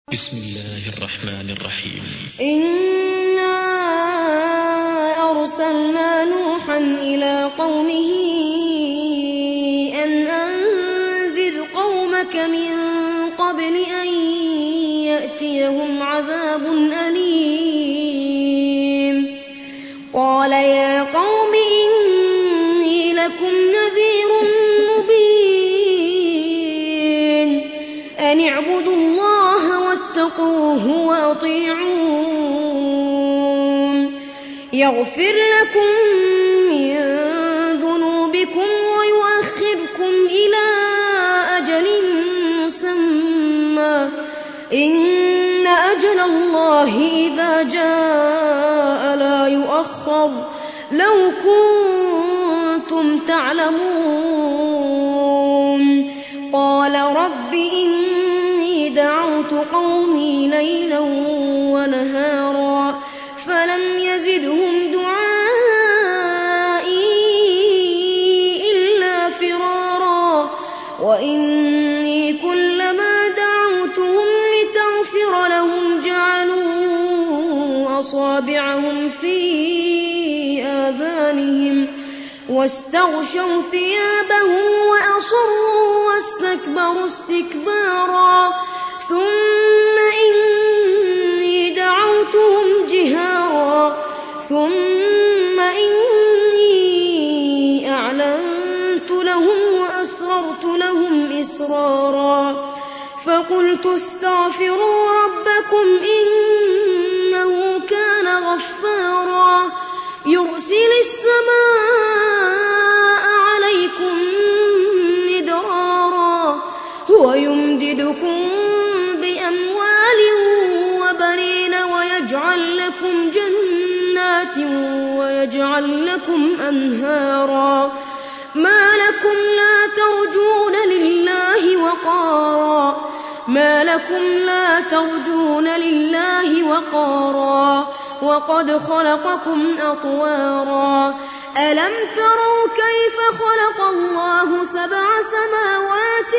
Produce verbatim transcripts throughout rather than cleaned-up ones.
بسم الله الرحمن الرحيم. إنا أرسلنا نوحا إلى قومه أن أنذر قومك من قبل أن يأتيهم عذاب أليم. قال يا قوم إني لكم نذير مبين أن اعبدوا الله واتقوه وأطيعون يغفر لكم من ذنوبكم ويؤخركم إلى أجل مسمى إن أجل الله إذا جاء لا يؤخر لو كنتم تعلمون. قال رب إني دعوت قومي ليلا ونهارا فلم يزدهم دعائي إلا فرارا وإني كلما دعوتهم لتغفر لهم جعلوا أصابعهم في آذانهم واستغشوا ثيابهم وأصروا واستكبروا استكبارا ثم إني دعوتهم جهارا ثم إني أعلنت لهم وأسررت لهم إسرارا فقلت استغفروا ربكم إنه كان غفارا يرسل السماء عليكم مدرارا ويمددكم بأموال وبنين ويجعل لكم جنات ويجعل لكم أنهارا ما لكم لا ترجون لله وقارا ما لكم لا ترجون لله وقارا وقد خلقكم أطوارا ألم تروا كيف خلق الله سبع سماوات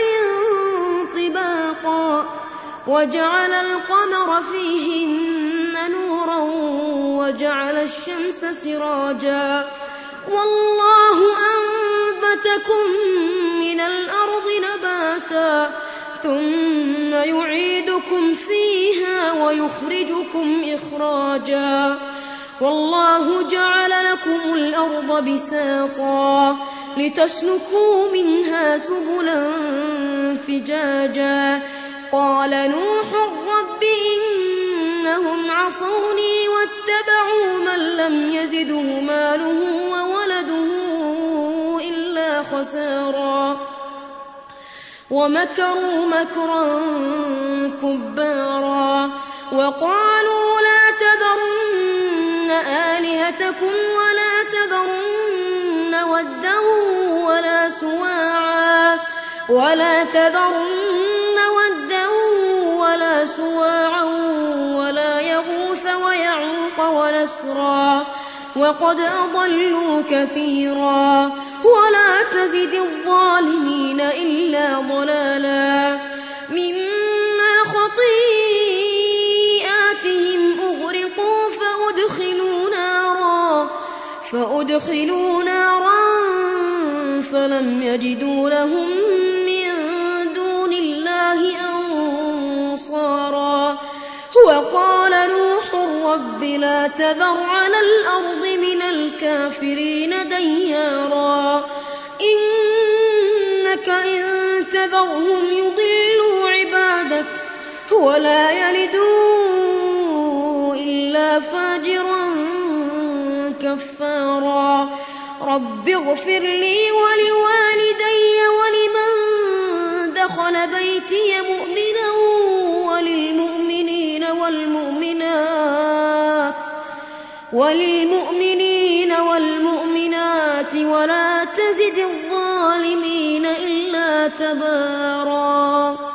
طباقا وجعل القمر فيهن نورا وجعل الشمس سراجا والله أنبتكم من الأرض نباتا ثم يعيدكم فيها ويخرجكم إخراجا والله جعل لكم الأرض بساطا لتسلكوا منها سبلا فجاجا قال نوح رب إنهم عصوني واتبعوا من لم يزده ماله وولده إلا خسارا ومكروا مكرا كبارا وقالوا لا تذرن آلهتكم ولا تذرن ودا ولا سواعا ولا تذرن ودا ولا سواعا ولا يغوث ويعوق ونسرا وقد أضلوا كثيرا ولا تزد الظالمين إلا ضلالا مما خطيئاتهم أغرقوا فأدخلوا نارا فأدخلوا نارا فلم يجدوا لهم من دون الله أنصارا وقال نوح رب لا تذر على الأرض من الكافرين ديارا إنك إن تذرهم يضلوا عبادك ولا يلدوا إلا فاجرا كفارا رب اغفر لي ولوالدي ولمن دخل بيتي مؤمنا وللمؤمنين والمؤمنات وللمؤمنين والمؤمنات ولا تزد الظالمين إلا تبارا.